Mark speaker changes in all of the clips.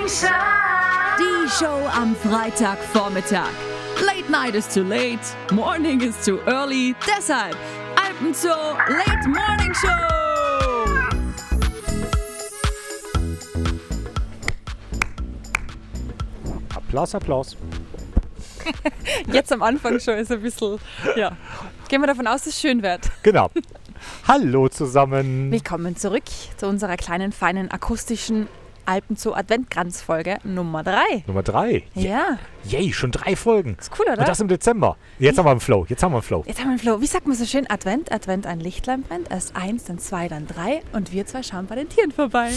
Speaker 1: Die Show am Freitagvormittag. Late night is too late, morning is too early. Deshalb Alpenzoo Late Morning Show.
Speaker 2: Applaus, Applaus.
Speaker 3: Jetzt am Anfang schon ist ein bisschen, ja. Gehen wir davon aus, dass es schön wird.
Speaker 2: Genau. Hallo zusammen.
Speaker 3: Willkommen zurück zu unserer kleinen, feinen, akustischen Alpenzoo Adventkranz-Folge Nummer 3.
Speaker 2: Nummer 3.
Speaker 3: Ja.
Speaker 2: Yay, schon 3 Folgen.
Speaker 3: Ist cool, oder?
Speaker 2: Und das im Dezember. Jetzt haben wir einen Flow.
Speaker 3: Jetzt haben wir einen Flow. Wie sagt man so schön? Advent, ein Lichtlein brennt. Erst 1, dann 2, dann 3. Und wir zwei schauen bei den Tieren vorbei.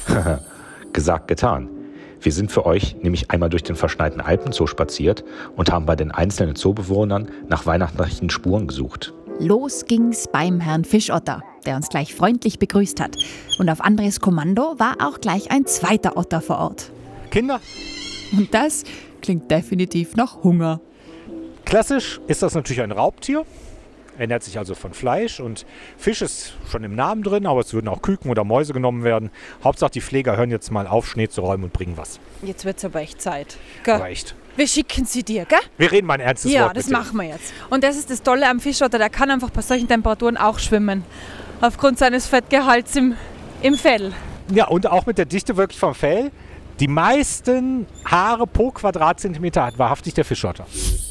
Speaker 4: Gesagt, getan. Wir sind für euch nämlich einmal durch den verschneiten Alpenzoo spaziert und haben bei den einzelnen Zoobewohnern nach weihnachtlichen Spuren gesucht.
Speaker 1: Los ging's beim Herrn Fischotter, der uns gleich freundlich begrüßt hat. Und auf Andres Kommando war auch gleich ein zweiter Otter vor Ort.
Speaker 2: Kinder,
Speaker 1: Und das klingt definitiv nach Hunger.
Speaker 2: klassisch ist das natürlich ein Raubtier. Ernährt sich also von Fleisch und Fisch ist schon im Namen drin, aber es würden auch Küken oder Mäuse genommen werden. Hauptsache die Pfleger hören jetzt mal auf, Schnee zu räumen und bringen was.
Speaker 3: Jetzt wird's aber echt Zeit. Gell?
Speaker 2: Aber echt.
Speaker 3: Wir schicken sie dir, gell?
Speaker 2: Wir reden mal ein ernstes
Speaker 3: Ja,
Speaker 2: Wort
Speaker 3: das
Speaker 2: mit dir.
Speaker 3: machen wir jetzt. Und das ist das Tolle am Fischotter, der kann einfach bei solchen Temperaturen auch schwimmen. Aufgrund seines Fettgehalts im Fell.
Speaker 2: Ja, und auch mit der Dichte wirklich vom Fell. Die meisten Haare pro Quadratzentimeter hat wahrhaftig der Fischotter.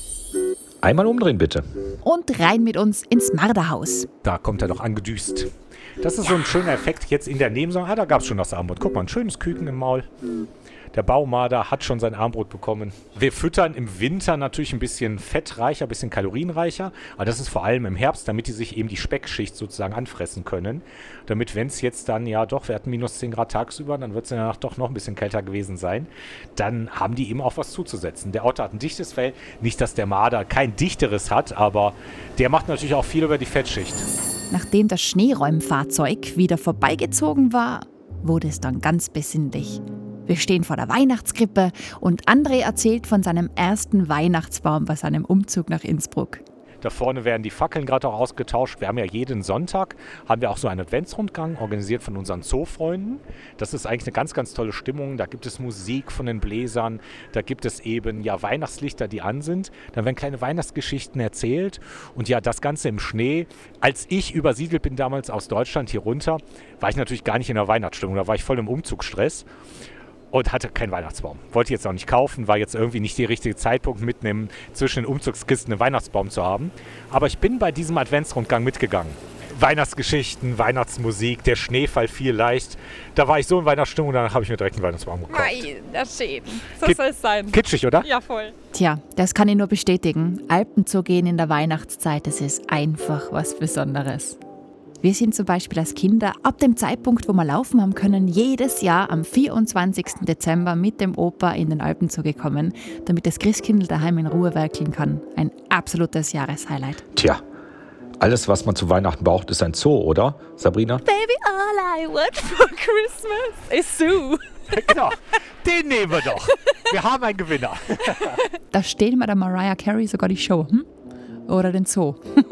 Speaker 4: Einmal umdrehen bitte.
Speaker 1: Und rein mit uns ins Marderhaus.
Speaker 2: Da kommt er doch angedüst. Das ist so ein schöner Effekt jetzt in der Nebensaison. Da gab es schon das Armbrot. Guck mal, ein schönes Küken im Maul. Der Baumarder hat schon sein Armbrot bekommen. Wir füttern im Winter natürlich ein bisschen fettreicher, ein bisschen kalorienreicher. Aber das ist vor allem im Herbst, damit die sich eben die Speckschicht sozusagen anfressen können. Damit, wenn es jetzt dann, ja doch, wir hatten minus 10 Grad tagsüber, dann wird es danach doch noch ein bisschen kälter gewesen sein. Dann haben die eben auch was zuzusetzen. Der Otter hat ein dichtes Fell. Nicht, dass der Marder kein dichteres hat, aber der macht natürlich auch viel über die Fettschicht.
Speaker 1: Nachdem das Schneeräumfahrzeug wieder vorbeigezogen war, wurde es dann ganz besinnlich. Wir stehen vor der Weihnachtskrippe und André erzählt von seinem ersten Weihnachtsbaum bei seinem Umzug nach Innsbruck.
Speaker 2: Da vorne werden die Fackeln gerade auch ausgetauscht. Wir haben ja jeden Sonntag, haben wir auch so einen Adventsrundgang, organisiert von unseren Zoofreunden. Das ist eigentlich eine ganz, ganz tolle Stimmung. Da gibt es Musik von den Bläsern, da gibt es eben ja Weihnachtslichter, die an sind. Dann werden kleine Weihnachtsgeschichten erzählt und ja, das Ganze im Schnee. Als ich übersiedelt bin damals aus Deutschland hier runter, war ich natürlich gar nicht in der Weihnachtsstimmung, da war ich voll im Umzugsstress. Und hatte keinen Weihnachtsbaum. Wollte jetzt auch nicht kaufen, war jetzt irgendwie nicht der richtige Zeitpunkt, mitten zwischen den Umzugskisten einen Weihnachtsbaum zu haben. Aber ich bin bei diesem Adventsrundgang mitgegangen. Weihnachtsgeschichten, Weihnachtsmusik, der Schneefall fiel leicht. Da war ich so in Weihnachtsstimmung, danach habe ich mir direkt einen Weihnachtsbaum gekauft.
Speaker 3: Nein, das schön. So soll es sein.
Speaker 2: Kitschig, oder?
Speaker 3: Ja, voll.
Speaker 1: Tja, das kann ich nur bestätigen. Alpenzoo gehen in der Weihnachtszeit, das ist einfach was Besonderes. Wir sind zum Beispiel als Kinder ab dem Zeitpunkt, wo wir laufen haben können, jedes Jahr am 24. Dezember mit dem Opa in den Alpenzoo gekommen, damit das Christkindl daheim in Ruhe werkeln kann. Ein absolutes Jahreshighlight.
Speaker 4: Tja, alles, was man zu Weihnachten braucht, ist ein Zoo, oder, Sabrina?
Speaker 3: Baby, all I want for Christmas is Sue.
Speaker 2: Genau, den nehmen wir doch. Wir haben einen Gewinner.
Speaker 1: Da steht mir der Mariah Carey sogar die Show, Oder den Zoo.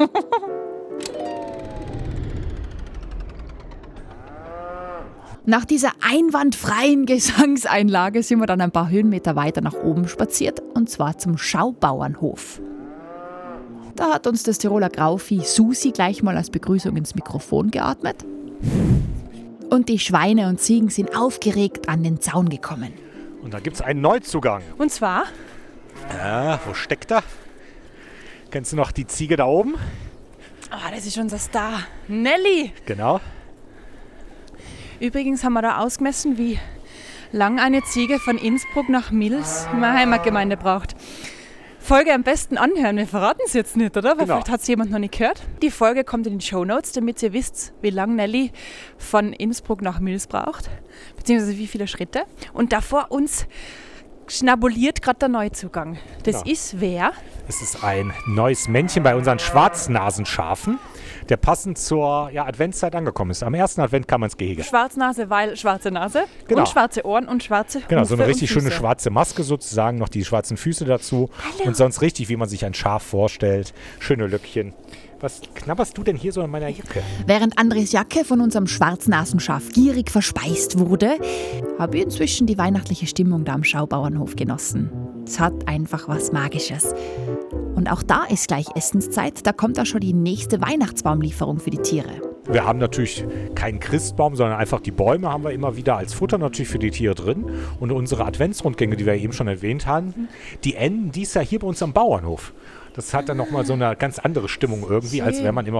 Speaker 1: Nach dieser einwandfreien Gesangseinlage sind wir dann ein paar Höhenmeter weiter nach oben spaziert, und zwar zum Schaubauernhof. Da hat uns das Tiroler Grauvieh Susi gleich mal als Begrüßung ins Mikrofon geatmet. Und die Schweine und Ziegen sind aufgeregt an den Zaun gekommen.
Speaker 2: Und da gibt es einen Neuzugang.
Speaker 3: Und zwar?
Speaker 2: Ja, wo steckt er? Kennst du noch die Ziege da oben?
Speaker 3: Ah, das ist unser Star. Nelly.
Speaker 2: Genau.
Speaker 3: Übrigens haben wir da ausgemessen, wie lang eine Ziege von Innsbruck nach Mils, meine Heimatgemeinde, braucht. Folge am besten anhören. Wir verraten es jetzt nicht, oder? Weil
Speaker 2: Genau.
Speaker 3: Vielleicht hat es jemand noch nicht gehört. Die Folge kommt in die Shownotes, damit ihr wisst, wie lang Nelly von Innsbruck nach Mils braucht. Beziehungsweise wie viele Schritte. Und davor uns schnabuliert gerade der Neuzugang. Das
Speaker 2: Genau.
Speaker 3: ist wer?
Speaker 2: Es ist ein neues Männchen bei unseren Schwarznasenschafen, der passend zur Adventszeit angekommen ist. Am ersten Advent kam er ins Gehege.
Speaker 3: Schwarznase, weil schwarze Nase
Speaker 2: Genau.
Speaker 3: und schwarze Ohren und schwarze
Speaker 2: Genau, so
Speaker 3: Hufe
Speaker 2: eine richtig
Speaker 3: und Füße.
Speaker 2: schöne schwarze Maske sozusagen, noch die schwarzen Füße dazu.
Speaker 3: Hallo.
Speaker 2: Und sonst richtig, wie man sich ein Schaf vorstellt. Schöne Löckchen. Was knabberst du denn hier so an meiner Jacke?
Speaker 1: Während Andres Jacke von unserem Schwarznasenschaf gierig verspeist wurde, habe ich inzwischen die weihnachtliche Stimmung da am Schaubauernhof genossen. Es hat einfach was Magisches. Und auch da ist gleich Essenszeit, da kommt auch schon die nächste Weihnachtsbaumlieferung für die Tiere.
Speaker 2: Wir haben natürlich keinen Christbaum, sondern einfach die Bäume haben wir immer wieder als Futter natürlich für die Tiere drin. Und unsere Adventsrundgänge, die wir eben schon erwähnt haben, die enden dies Jahr hier bei uns am Bauernhof. Das hat dann nochmal so eine ganz andere Stimmung irgendwie, als wenn man immer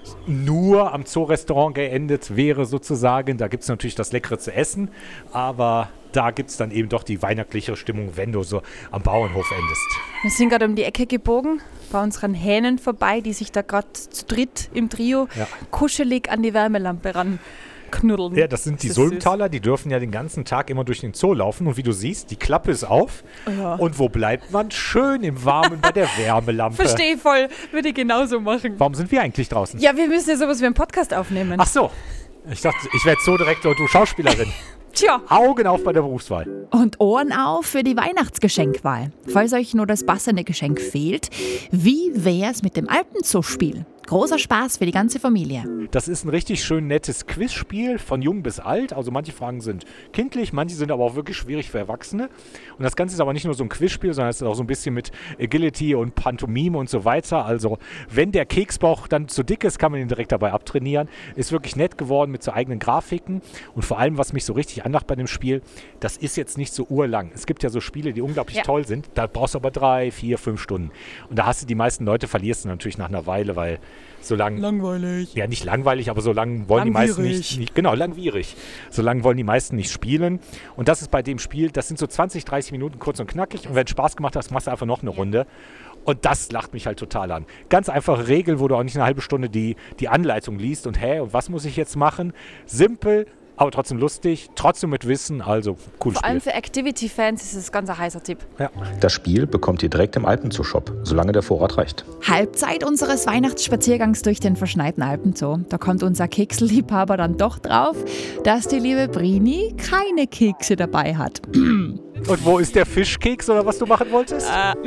Speaker 2: nur am Zoo-Restaurant geendet wäre sozusagen. Da gibt es natürlich das Leckere zu essen, aber da gibt es dann eben doch die weihnachtliche Stimmung, wenn du so am Bauernhof endest.
Speaker 3: Wir sind gerade um die Ecke gebogen, bei unseren Hähnen vorbei, die sich da gerade zu dritt im Trio kuschelig an die Wärmelampe ranknuddeln.
Speaker 2: Ja, das sind die Sulmtaler, die dürfen ja den ganzen Tag immer durch den Zoo laufen. Und wie du siehst, die Klappe ist auf. Ja. Und wo bleibt man? Schön im Warmen bei der Wärmelampe.
Speaker 3: Verstehe voll, würde ich genauso machen.
Speaker 2: Warum sind wir eigentlich draußen?
Speaker 3: Ja, wir müssen ja sowas wie einen Podcast aufnehmen.
Speaker 2: Ach so, ich dachte, ich wäre Zoodirektor und du Schauspielerin.
Speaker 3: Tja.
Speaker 2: Augen auf bei der Berufswahl.
Speaker 1: Und Ohren auf für die Weihnachtsgeschenkwahl. Falls euch nur das passende Geschenk fehlt, wie wär's mit dem Alpenzoo-Spiel? Großer Spaß für die ganze Familie.
Speaker 2: Das ist ein richtig schön nettes Quizspiel von jung bis alt. Also manche Fragen sind kindlich, manche sind aber auch wirklich schwierig für Erwachsene. Und das Ganze ist aber nicht nur so ein Quizspiel, sondern es ist auch so ein bisschen mit Agility und Pantomime und so weiter. Also wenn der Keksbauch dann zu dick ist, kann man ihn direkt dabei abtrainieren. Ist wirklich nett geworden mit so eigenen Grafiken. Und vor allem, was mich so richtig anlacht bei dem Spiel, das ist jetzt nicht so urlang. Es gibt ja so Spiele, die unglaublich toll sind. Da brauchst du aber 3, 4, 5 Stunden. Und da hast du die meisten Leute, verlierst du natürlich nach einer Weile, weil so lang...
Speaker 3: Langweilig.
Speaker 2: Ja, nicht langweilig, aber so lange wollen die meisten nicht... Genau, langwierig. So lange wollen die meisten nicht spielen. Und das ist bei dem Spiel, das sind so 20, 30 Minuten kurz und knackig. Und wenn es Spaß gemacht hast, machst du einfach noch eine Runde. Und das lacht mich halt total an. Ganz einfache Regel, wo du auch nicht eine halbe Stunde die Anleitung liest und und was muss ich jetzt machen? Simpel, aber trotzdem lustig, trotzdem mit Wissen, also cooles Spiel.
Speaker 3: Vor allem für Activity-Fans ist es ganz ein heißer Tipp.
Speaker 2: Ja.
Speaker 4: Das Spiel bekommt ihr direkt im Alpenzoo-Shop, solange der Vorrat reicht.
Speaker 1: Halbzeit unseres Weihnachtsspaziergangs durch den verschneiten Alpenzoo. Da kommt unser Keksliebhaber dann doch drauf, dass die liebe Brini keine Kekse dabei hat.
Speaker 2: Und wo ist der Fischkeks oder was du machen wolltest?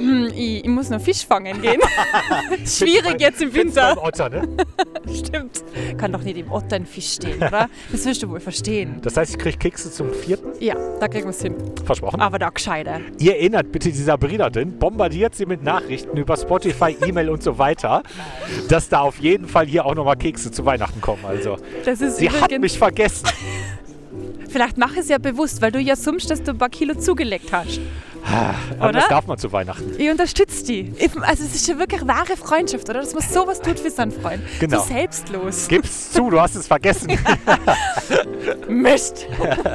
Speaker 3: Ich muss noch Fisch fangen gehen. Schwierig jetzt im Winter.
Speaker 2: Beim Otter, ne?
Speaker 3: Stimmt. Kann doch nicht im Otter ein Fisch stehen, oder? Das wirst du wohl verstehen.
Speaker 2: Das heißt, ich kriege Kekse zum 4.
Speaker 3: Ja, da kriegen wir es hin.
Speaker 2: Versprochen.
Speaker 3: Aber da gescheiter.
Speaker 2: Ihr erinnert bitte die Sabrinerin, bombardiert sie mit Nachrichten über Spotify, E-Mail und so weiter, dass da auf jeden Fall hier auch nochmal Kekse zu Weihnachten kommen. Also,
Speaker 3: das ist
Speaker 2: sie hat mich vergessen.
Speaker 3: Vielleicht mach es ja bewusst, weil du ja summst, dass du ein paar Kilo zugelegt hast.
Speaker 2: Aber das darf man zu Weihnachten.
Speaker 3: Ich unterstütze die. Also es ist ja wirklich wahre Freundschaft, oder? Dass man sowas tut für seinen Freund.
Speaker 2: Genau.
Speaker 3: So selbstlos.
Speaker 2: Gib's zu, du hast es vergessen.
Speaker 3: Mist.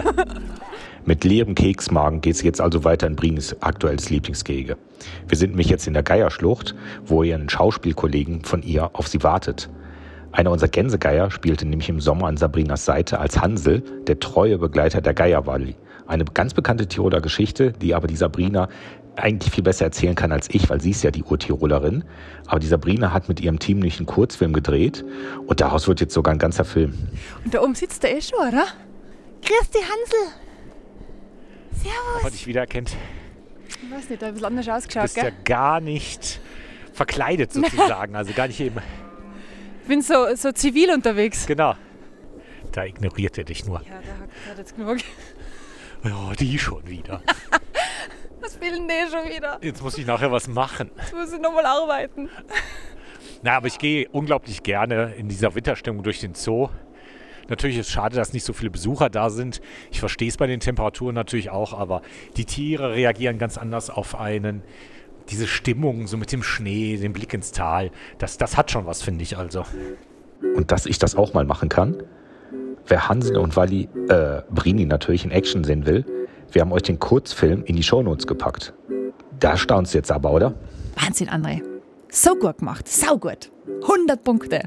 Speaker 4: Mit leerem Keksmagen geht es jetzt also weiter in Brinis aktuelles Lieblingsgehege. Wir sind nämlich jetzt in der Geierschlucht, wo ihr einen Schauspielkollegen von ihr auf sie wartet. Einer unserer Gänsegeier spielte nämlich im Sommer an Sabrinas Seite als Hansel, der treue Begleiter der Geierwalli. Eine ganz bekannte Tiroler Geschichte, die aber die Sabrina eigentlich viel besser erzählen kann als ich, weil sie ist ja die Urtirolerin. Aber die Sabrina hat mit ihrem Team nicht einen Kurzfilm gedreht und daraus wird jetzt sogar ein ganzer Film.
Speaker 3: Und da oben sitzt der schon, oder? Grüß dich, Hansel. Servus.
Speaker 2: Ob man dich wiedererkennt.
Speaker 3: Ich weiß nicht, da ein bisschen anders
Speaker 2: Du
Speaker 3: ausgeschaut,
Speaker 2: bist
Speaker 3: gell?
Speaker 2: ja gar nicht verkleidet sozusagen, also gar nicht eben.
Speaker 3: Ich bin so zivil unterwegs.
Speaker 2: Genau. Da ignoriert er dich nur.
Speaker 3: Ja, der hat jetzt genug.
Speaker 2: Ja, die schon wieder.
Speaker 3: Was will denn der schon wieder?
Speaker 2: Jetzt muss ich nachher was machen.
Speaker 3: Jetzt muss ich nochmal arbeiten.
Speaker 2: Na, aber ich gehe unglaublich gerne in dieser Winterstimmung durch den Zoo. Natürlich ist es schade, dass nicht so viele Besucher da sind. Ich verstehe es bei den Temperaturen natürlich auch, aber die Tiere reagieren ganz anders auf einen. Diese Stimmung, so mit dem Schnee, den Blick ins Tal, das hat schon was, finde ich also.
Speaker 4: Und dass ich das auch mal machen kann? Wer Hansel und Brini natürlich in Action sehen will, wir haben euch den Kurzfilm in die Shownotes gepackt. Da staunst du jetzt aber, oder?
Speaker 1: Wahnsinn, André. So gut gemacht, saugut. 100 Punkte.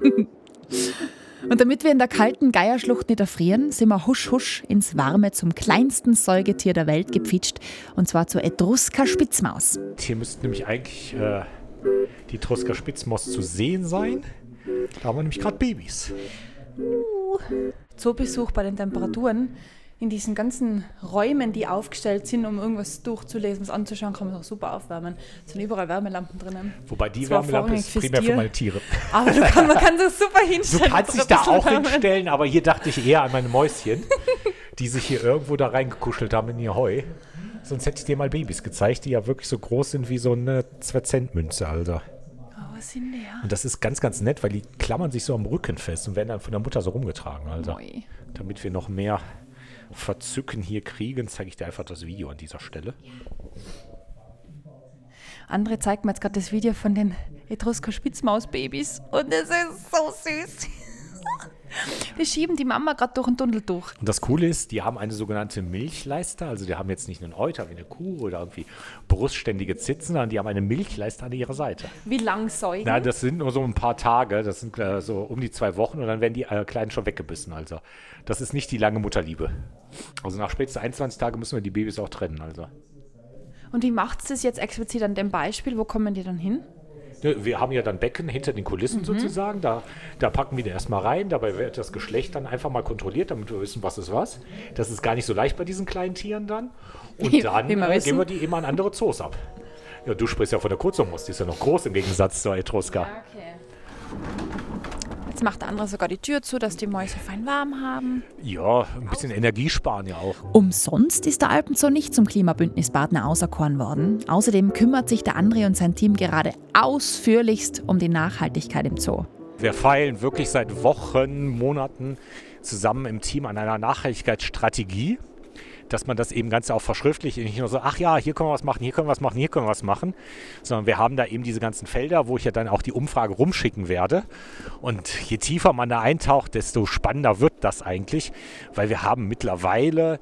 Speaker 1: Und damit wir in der kalten Geierschlucht nicht erfrieren, sind wir husch husch ins Warme zum kleinsten Säugetier der Welt gepfitscht, und zwar zur Etrusker-Spitzmaus.
Speaker 2: Hier müsste nämlich eigentlich die Etrusker-Spitzmaus zu sehen sein. Da haben wir nämlich gerade Babys.
Speaker 3: Zoobesuch bei den Temperaturen in diesen ganzen Räumen, die aufgestellt sind, um irgendwas durchzulesen, was anzuschauen, kann man auch super aufwärmen. Es sind überall Wärmelampen drinnen.
Speaker 2: Wobei die Wärmelampe ist primär für meine Tiere.
Speaker 3: Aber man kann das super hinstellen.
Speaker 2: Du kannst dich da auch hinstellen, aber hier dachte ich eher an meine Mäuschen, die sich hier irgendwo da reingekuschelt haben in ihr Heu. Sonst hätte ich dir mal Babys gezeigt, die ja wirklich so groß sind wie so eine 2-Cent-Münze, Alter.
Speaker 3: Oh, was sind die, ja?
Speaker 2: Und das ist ganz, ganz nett, weil die klammern sich so am Rücken fest und werden dann von der Mutter so rumgetragen, Alter.
Speaker 3: Moi.
Speaker 2: Damit wir noch mehr Verzücken hier kriegen, zeige ich dir einfach das Video an dieser Stelle.
Speaker 3: André zeigt mir jetzt gerade das Video von den Etrusker-Spitzmaus-Babys und es ist so süß. Die schieben die Mama gerade durch den Tunnel durch.
Speaker 2: Und das Coole ist, die haben eine sogenannte Milchleiste, also die haben jetzt nicht einen Euter wie eine Kuh oder irgendwie brustständige Zitzen, sondern die haben eine Milchleiste an ihrer Seite.
Speaker 3: Wie lang säugen?
Speaker 2: Na, das sind nur so ein paar Tage, das sind so um die 2 Wochen und dann werden die Kleinen schon weggebissen, also. Das ist nicht die lange Mutterliebe. Also nach spätestens 21 Tagen müssen wir die Babys auch trennen, also.
Speaker 3: Und wie macht es das jetzt explizit an dem Beispiel? Wo kommen die dann hin?
Speaker 2: Wir haben ja dann Becken hinter den Kulissen sozusagen, da packen wir die erstmal rein, dabei wird das Geschlecht dann einfach mal kontrolliert, damit wir wissen, was ist was. Das ist gar nicht so leicht bei diesen kleinen Tieren dann. Und dann geben wir die immer an andere Zoos ab. Ja, du sprichst ja von der Kurzummus, die ist ja noch groß im Gegensatz zur Etrusker.
Speaker 3: Ja, okay. Jetzt macht der andere sogar die Tür zu, dass die Mäuse fein warm haben.
Speaker 2: Ja, ein bisschen Energie sparen ja auch.
Speaker 1: Umsonst ist der Alpenzoo nicht zum Klimabündnispartner auserkoren worden. Außerdem kümmert sich der André und sein Team gerade ausführlichst um die Nachhaltigkeit im Zoo.
Speaker 2: Wir feilen wirklich seit Wochen, Monaten zusammen im Team an einer Nachhaltigkeitsstrategie, dass man das eben ganz auch verschriftlicht, nicht nur so, ach ja, hier können wir was machen, hier können wir was machen, hier können wir was machen, sondern wir haben da eben diese ganzen Felder, wo ich ja dann auch die Umfrage rumschicken werde. Und je tiefer man da eintaucht, desto spannender wird das eigentlich, weil wir haben mittlerweile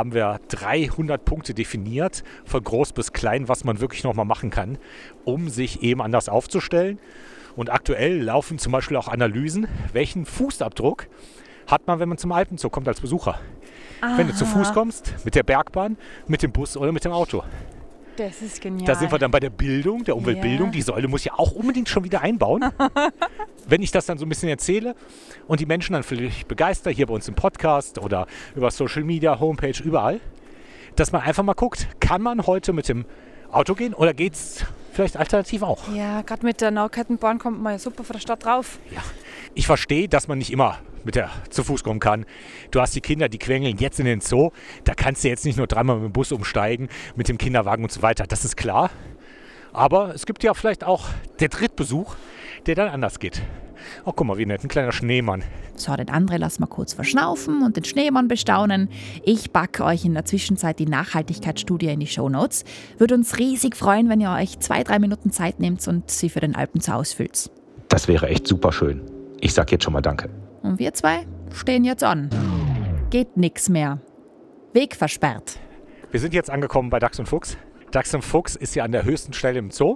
Speaker 2: 300 Punkte definiert, von groß bis klein, was man wirklich nochmal machen kann, um sich eben anders aufzustellen. Und aktuell laufen zum Beispiel auch Analysen, welchen Fußabdruck hat man, wenn man zum Alpenzoo kommt als Besucher. Aha. Wenn du zu Fuß kommst, mit der Bergbahn, mit dem Bus oder mit dem Auto.
Speaker 3: Das ist genial.
Speaker 2: Da sind wir dann bei der Bildung, der Umweltbildung. Ja. Die Säule muss ja auch unbedingt schon wieder einbauen. Wenn ich das dann so ein bisschen erzähle und die Menschen dann vielleicht begeistert, hier bei uns im Podcast oder über Social Media, Homepage, überall, dass man einfach mal guckt, kann man heute mit dem Auto gehen oder geht's vielleicht alternativ auch?
Speaker 3: Ja, gerade mit der Nahkettenbahn kommt man ja super von der Stadt drauf.
Speaker 2: Ja, ich verstehe, dass man nicht immer zu Fuß kommen kann. Du hast die Kinder, die quengeln jetzt in den Zoo. Da kannst du jetzt nicht nur 3-mal mit dem Bus umsteigen, mit dem Kinderwagen und so weiter. Das ist klar. Aber es gibt ja vielleicht auch der Drittbesuch, der dann anders geht. Oh, guck mal, wie nett, ein kleiner Schneemann.
Speaker 1: So, den André lassen wir kurz verschnaufen und den Schneemann bestaunen. Ich packe euch in der Zwischenzeit die Nachhaltigkeitsstudie in die Shownotes. Würde uns riesig freuen, wenn ihr euch 2-3 Minuten Zeit nehmt und sie für den Alpenzoo ausfüllt.
Speaker 4: Das wäre echt super schön. Ich sag jetzt schon mal Danke.
Speaker 1: Und wir 2 stehen jetzt an. Geht nix mehr. Weg versperrt.
Speaker 2: Wir sind jetzt angekommen bei Dachs und Fuchs. Dachs und Fuchs ist ja an der höchsten Stelle im Zoo.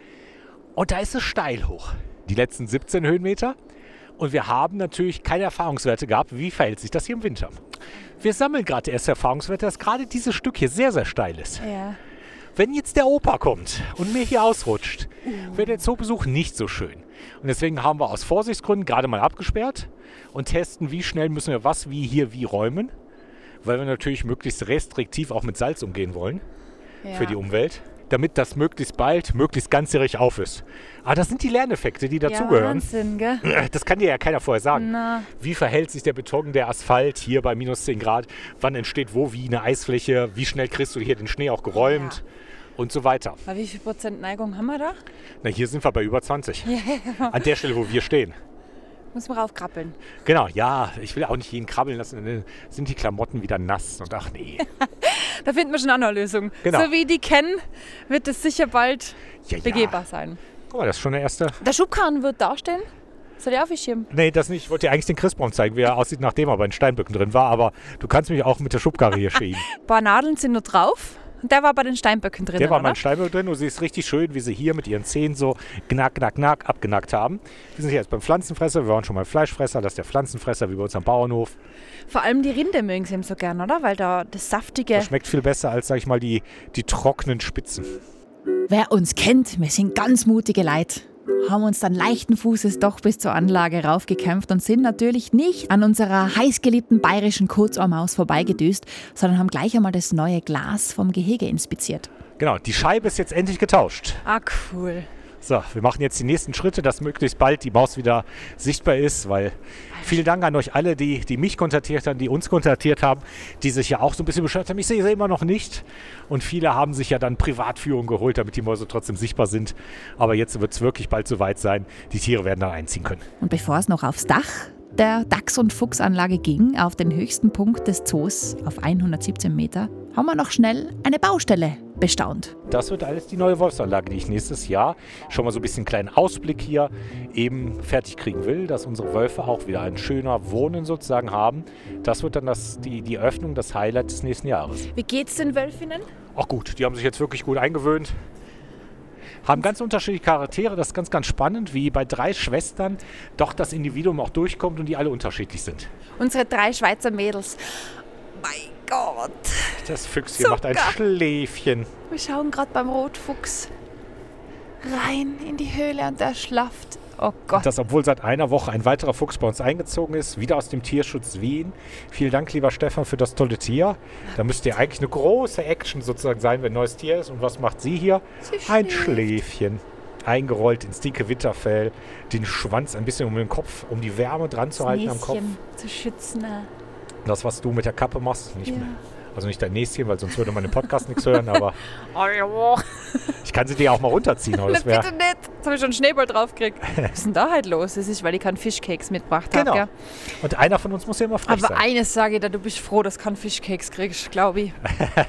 Speaker 2: Und da ist es steil hoch. Die letzten 17 Höhenmeter. Und wir haben natürlich keine Erfahrungswerte gehabt. Wie verhält sich das hier im Winter? Wir sammeln gerade erste Erfahrungswerte, dass gerade dieses Stück hier sehr, sehr steil ist.
Speaker 3: Ja.
Speaker 2: Wenn jetzt der Opa kommt und mir hier ausrutscht, wäre der Zoobesuch nicht so schön. Und deswegen haben wir aus Vorsichtsgründen gerade mal abgesperrt und testen, wie schnell müssen wir was, wie räumen. Weil wir natürlich möglichst restriktiv auch mit Salz umgehen wollen für die Umwelt. Damit das möglichst bald, möglichst ganzjährig auf ist. Aber das sind die Lerneffekte, die dazugehören.
Speaker 3: Wahnsinn, gell?
Speaker 2: Das kann dir ja keiner vorher sagen.
Speaker 3: Na.
Speaker 2: Wie verhält sich der Beton, der Asphalt hier bei minus 10 Grad? Wann entsteht wo wie eine Eisfläche? Wie schnell kriegst du hier den Schnee auch geräumt? Ja. Und so weiter.
Speaker 3: Aber wie viel Prozent Neigung haben wir da?
Speaker 2: Na, hier sind wir bei über 20. Ja. An der Stelle, wo wir stehen.
Speaker 3: Muss man raufkrabbeln.
Speaker 2: Genau, ja. Ich will auch nicht jeden krabbeln lassen. Dann sind die Klamotten wieder nass. Und ach nee.
Speaker 3: Da finden wir schon eine andere Lösung.
Speaker 2: Genau.
Speaker 3: So wie die kennen, wird es sicher bald begehbar sein.
Speaker 2: Guck mal, das ist schon der erste.
Speaker 3: Der Schubkarren wird da stehen. Soll der aufschirmen?
Speaker 2: Nee, das nicht. Ich wollte dir eigentlich den Christbaum zeigen, wie er aussieht, nachdem er bei den Steinböcken drin war. Aber du kannst mich auch mit der Schubkarre hier schieben.
Speaker 3: Ein paar Nadeln sind noch drauf. Und der war bei den Steinböcken drin,
Speaker 2: Der war
Speaker 3: oder?
Speaker 2: bei den Steinböcken drin. Du siehst richtig schön, wie sie hier mit ihren Zähnen so knack abgenackt haben. Wir sind hier jetzt beim Pflanzenfresser. Wir waren schon mal Fleischfresser. Das ist der Pflanzenfresser, wie bei uns am Bauernhof.
Speaker 3: Vor allem die Rinde mögen sie eben so gern, oder? Weil da das Saftige...
Speaker 2: Das schmeckt viel besser als, sag ich mal, die trockenen Spitzen.
Speaker 1: Wer uns kennt, wir sind ganz mutige Leute. haben uns dann leichten Fußes doch bis zur Anlage raufgekämpft und sind natürlich nicht an unserer heißgeliebten bayerischen Kurzohrmaus vorbeigedüst, sondern haben gleich einmal das neue Glas vom Gehege inspiziert.
Speaker 2: Genau, die Scheibe ist jetzt endlich getauscht.
Speaker 3: Ah, cool.
Speaker 2: So, wir machen jetzt die nächsten Schritte, dass möglichst bald die Maus wieder sichtbar ist, weil vielen Dank an euch alle, die mich kontaktiert haben, die uns kontaktiert haben, die sich ja auch so ein bisschen beschwert haben. Ich sehe sie immer noch nicht. Und viele haben sich ja dann Privatführung geholt, damit die Mäuse trotzdem sichtbar sind. Aber jetzt wird es wirklich bald soweit sein. Die Tiere werden dann einziehen können.
Speaker 1: Und bevor es noch aufs Dach der Dachs- und Fuchsanlage ging, auf den höchsten Punkt des Zoos auf 117 Meter, haben wir noch schnell eine Baustelle bestaunt.
Speaker 2: Das wird alles die neue Wolfsanlage, die ich nächstes Jahr schon mal so ein bisschen einen kleinen Ausblick hier eben fertig kriegen will, dass unsere Wölfe auch wieder ein schöner Wohnen sozusagen haben. Das wird dann die Öffnung, das Highlight des nächsten Jahres.
Speaker 3: Wie geht's den Wölfinnen?
Speaker 2: Ach gut, die haben sich jetzt wirklich gut eingewöhnt. Haben ganz unterschiedliche Charaktere, das ist ganz, ganz spannend, wie bei 3 Schwestern doch das Individuum auch durchkommt und die alle unterschiedlich sind.
Speaker 3: Unsere 3 Schweizer Mädels. Mein Gott.
Speaker 2: Das Füchschen macht ein Schläfchen.
Speaker 3: Wir schauen gerade beim Rotfuchs rein in die Höhle und er schlaft. Oh Gott.
Speaker 2: Das, obwohl seit einer Woche ein weiterer Fuchs bei uns eingezogen ist, wieder aus dem Tierschutz Wien. Vielen Dank, lieber Stefan, für das tolle Tier. Da müsste ja eigentlich eine große Action sozusagen sein, wenn ein neues Tier ist. Und was macht sie hier? Ein Schläfchen. Eingerollt ins dicke Winterfell, den Schwanz ein bisschen um den Kopf, um die Wärme dran zu halten am Kopf.
Speaker 3: Zu schützen.
Speaker 2: Das, was du mit der Kappe machst, nicht mehr. Also nicht dein Näschen, weil sonst würde man im Podcast nichts hören, aber ich kann sie dir auch mal runterziehen. Aber das
Speaker 3: bitte nicht. Jetzt habe ich schon einen Schneeball draufgekriegt. Was ist denn da halt los? Das ist, weil ich keinen Fischkeks mitgebracht habe.
Speaker 2: Genau. Und einer von uns muss ja immer frech sein.
Speaker 3: Aber eines sage ich dir, du bist froh, dass du keinen Fischkeks kriegst, glaube ich.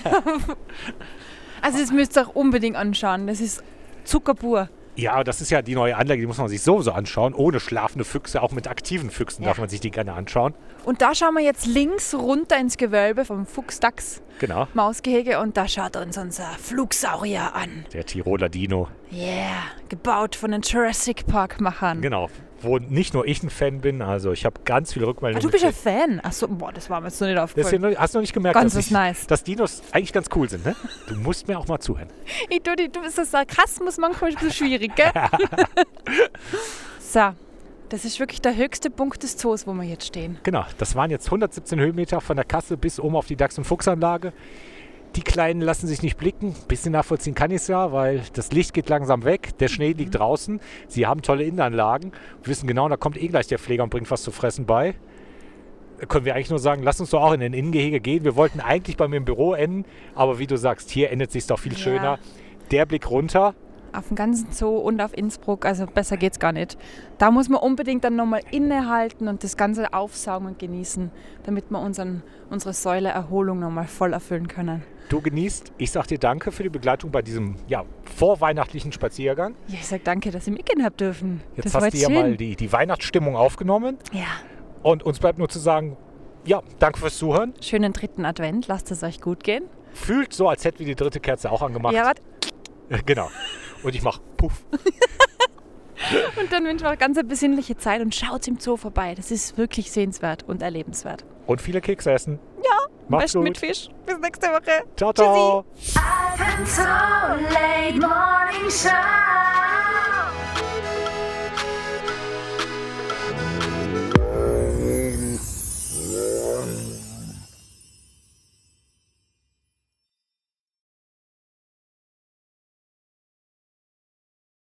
Speaker 3: Also das müsst ihr auch unbedingt anschauen. Das ist Zucker pur.
Speaker 2: Ja, das ist ja die neue Anlage, die muss man sich sowieso anschauen. Ohne schlafende Füchse, auch mit aktiven Füchsen darf man sich die gerne anschauen.
Speaker 3: Und da schauen wir jetzt links runter ins Gewölbe vom Fuchs-Dachs-Mausgehege und da schaut uns unser Flugsaurier an.
Speaker 2: Der Tiroler Dino.
Speaker 3: Yeah, gebaut von den Jurassic Park-Machern.
Speaker 2: Genau, wo nicht nur ich ein Fan bin, also ich habe ganz viele Rückmeldungen.
Speaker 3: Du bist ein Fan? Achso, das war mir jetzt noch nicht aufgefallen.
Speaker 2: Hast du noch nicht gemerkt, dass Dinos eigentlich ganz cool sind, ne? Du musst mir auch mal zuhören.
Speaker 3: Du bist das Sarkasmus manchmal ein bisschen schwierig, gell? So, das ist wirklich der höchste Punkt des Zoos, wo wir jetzt stehen.
Speaker 2: Genau, das waren jetzt 117 Höhenmeter von der Kasse bis oben auf die Dachs- und Fuchsanlage. Die Kleinen lassen sich nicht blicken. Ein bisschen nachvollziehen kann ich es ja, weil das Licht geht langsam weg, der Schnee liegt draußen. Sie haben tolle Innenanlagen, wissen genau, da kommt gleich der Pfleger und bringt was zu fressen bei. Da können wir eigentlich nur sagen, lass uns doch auch in den Innengehege gehen. Wir wollten eigentlich bei mir im Büro enden, aber wie du sagst, hier endet es sich doch viel schöner. Der Blick runter.
Speaker 3: Auf den ganzen Zoo und auf Innsbruck, also besser geht's gar nicht. Da muss man unbedingt dann nochmal innehalten und das Ganze aufsaugen und genießen, damit wir unsere Säule Erholung nochmal voll erfüllen können.
Speaker 2: Du genießt. Ich sag dir danke für die Begleitung bei diesem vorweihnachtlichen Spaziergang.
Speaker 3: Ja, ich sag danke, dass ihr mitgehen habt dürfen.
Speaker 2: Jetzt hast du ja mal die Weihnachtsstimmung aufgenommen.
Speaker 3: Ja.
Speaker 2: Und uns bleibt nur zu sagen, danke fürs Zuhören.
Speaker 3: Schönen 3. Advent, lasst es euch gut gehen.
Speaker 2: Fühlt so, als hätten wir die 3. Kerze auch angemacht.
Speaker 3: Ja, warte.
Speaker 2: Genau. Und ich mach Puff.
Speaker 3: Und dann wünschen wir eine ganz besinnliche Zeit und schaut im Zoo vorbei. Das ist wirklich sehenswert und erlebenswert.
Speaker 2: Und viele Kekse essen.
Speaker 3: Ja,
Speaker 2: macht's gut.
Speaker 3: Mit Fisch. Bis nächste Woche.
Speaker 2: Ciao, ciao.
Speaker 3: Tschüssi.